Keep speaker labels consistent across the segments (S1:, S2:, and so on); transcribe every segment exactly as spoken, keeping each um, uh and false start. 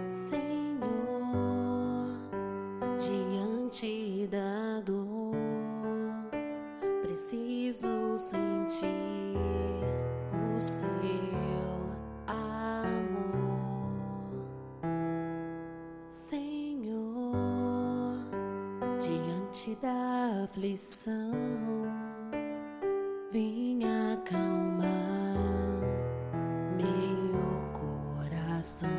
S1: Senhor, diante da dor, preciso sentir o seu amor. Senhor, diante da aflição, vem acalmar meu coração.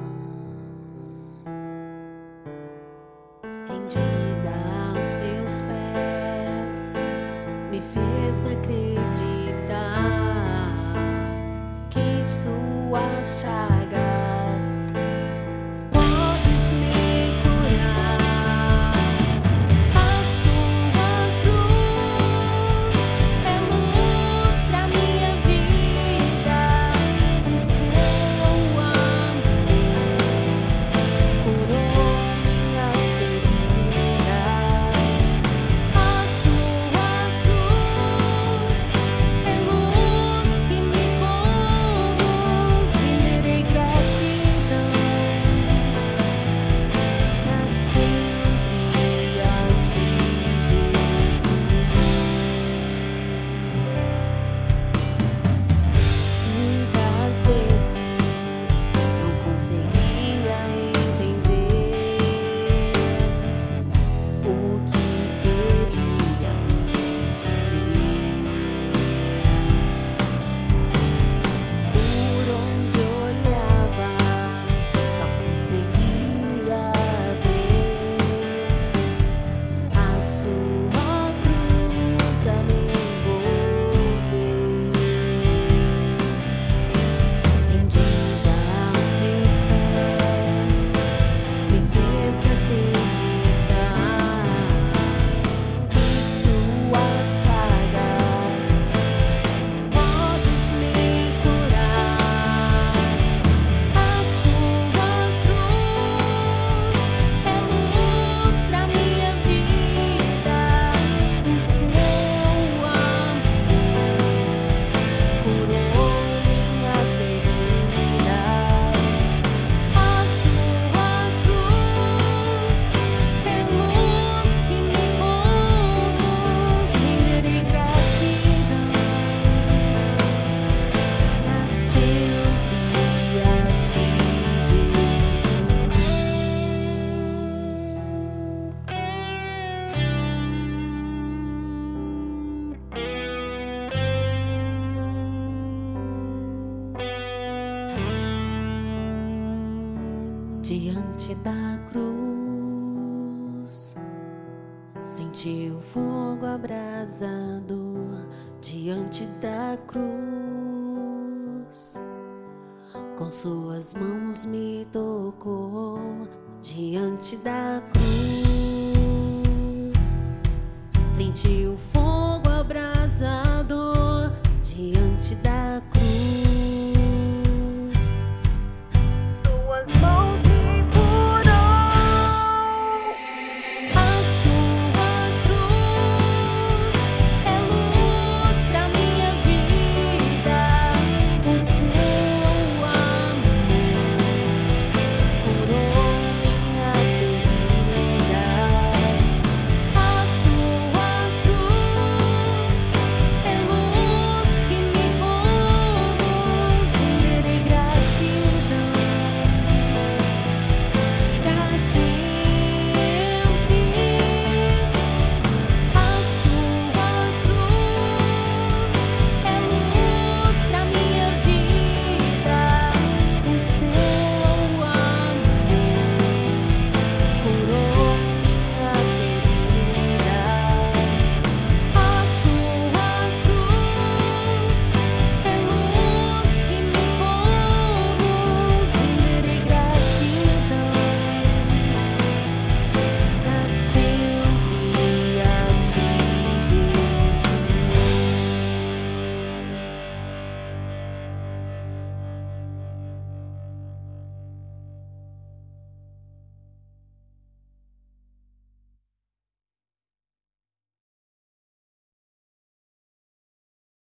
S1: Rendida aos seus pés, me fez acreditar que em suas chagas podes me curar. A sua cruz é luz pra minha vida, o seu amor curou minhas feridas. A sua cruz é luz que me conduz, renderei gratidão pra sempre a ti, Jesus. Muitas vezes não conseguia entender o que queria me dizer. Por onde olhava, só conseguia ver a sua cruz a me envolver. Rendida aos seus pés, me fez acreditar que em suas chagas podes me curar. A sua cruz é luz pra minha vida, o seu amor curou minhas feridas. A sua cruz é luz que me conduz, renderei gratidão pra sempre a ti, Jesus. Diante da cruz, senti o fogo abrasador. Diante da cruz, com suas mãos me tocou. Diante da cruz, senti o